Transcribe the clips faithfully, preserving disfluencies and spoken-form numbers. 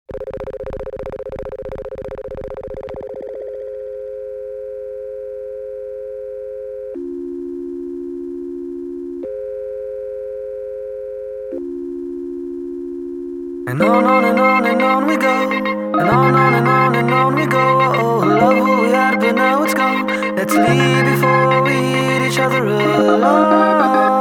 And on, on and on and on we go. And on, on and on and on we go. Oh, love who we had, but now it's gone. Let's leave before we eat each other alive.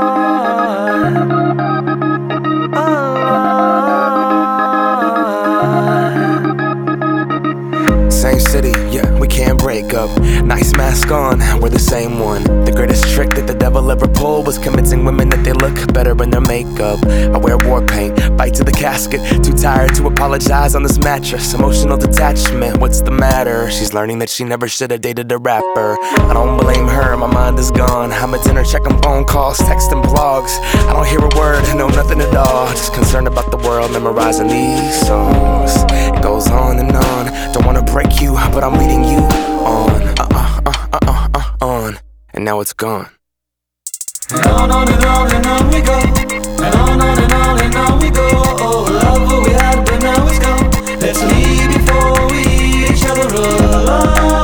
Alive. Same city, yeah, we can't break up. Nice mask on, we're the same one. The greatest trick that the devil ever pulled was convincing women that they look better in their makeup. I wear war paint, bite to the casket. Too tired to apologize on this mattress. Emotional detachment, what's the matter? She's learning that she never should have dated a rapper. I don't blame her, my mind is gone. I'm at dinner checking phone calls, texting blogs. I don't hear a word, know nothing at all. Just concerned about the world, memorizing these songs. It goes on and on. Don't wanna break you, but I'm leading you on. Uh-uh, uh-uh, uh-uh, on. And now it's gone. And on, on and on and on we go. And on, on and on and on we go. Oh, love what we had, but now it's gone. Let's leave before we eat each other alive.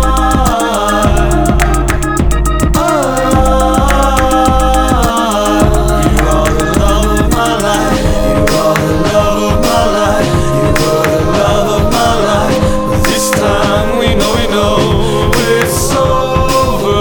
Alive. You are the love of my life. You are the love of my life. You are the love of my life. But this time we know, we know it's over.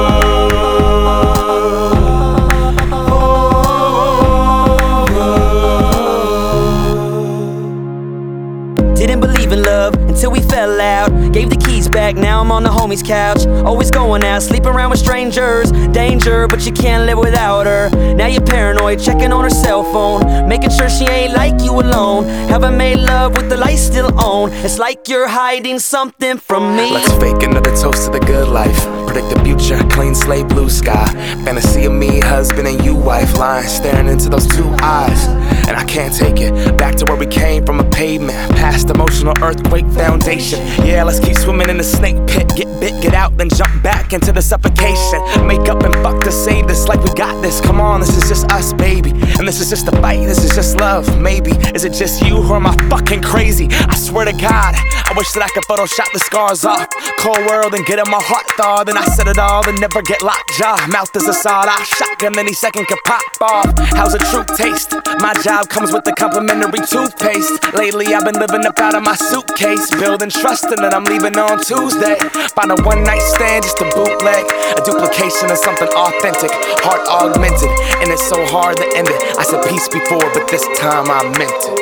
Didn't believe in love until we fell out. Gave the keys back, now I'm on the homie's couch. Always going out, sleeping around with strangers. Danger, but you can't live without her. Now you're paranoid, checking on her cell phone, making sure she ain't like you alone. Haven't made love with the lights still on. It's like you're hiding something from me. Let's fake another toast to the good life. Predict the future, clean slate, blue sky. Fantasy of me, husband and you, wife. Lying, staring into those two eyes. And I can't take it back to where we came from, a pavement. Past emotional earthquake foundation. Yeah, let's keep swimming in the snake pit. Get bit, get out, then jump back into the suffocation. Make up and fuck to save this like we got this. Come on, this is just us, baby. And this is just a fight, this is just love, maybe. Is it just you or am I fucking crazy? I swear to God, I wish that I could Photoshop the scars off. Cold world and get in my heart thaw. Then I set it all and never get locked jaw. Mouth is a sawed-off shotgun, any second can pop off. How's a true taste? My job comes with the complimentary toothpaste. Lately I've been living up out of my suitcase, building trust and then I'm leaving on Tuesday. Find a one night stand just a bootleg, a duplication of something authentic, heart augmented, and it's so hard to end it. I said peace before, but this time I meant it.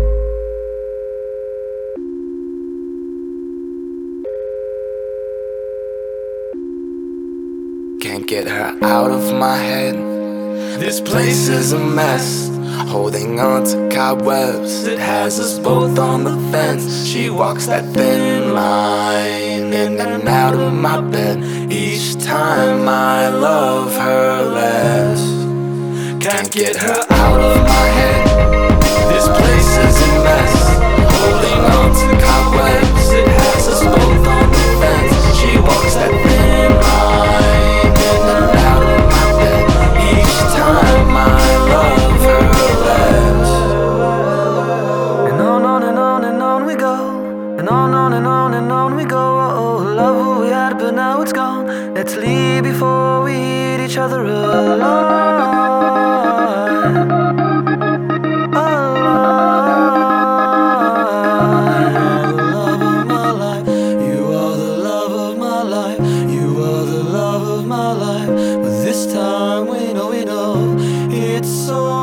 Can't get her out of my head. This place is a mess. Holding on to cobwebs, it has us both on the fence. She walks that thin line in and out of my bed. Each time I love her less. Can't get her out of my head. This place is a mess. Holding on to cobwebs, it has us both on the fence. She walks that thin line in and out of my bed. Each time I love her less. And on, on and on and on we go. And on, on and on and on we go. Oh, love what we had, but now it's gone. Let's leave before we eat each other alive. So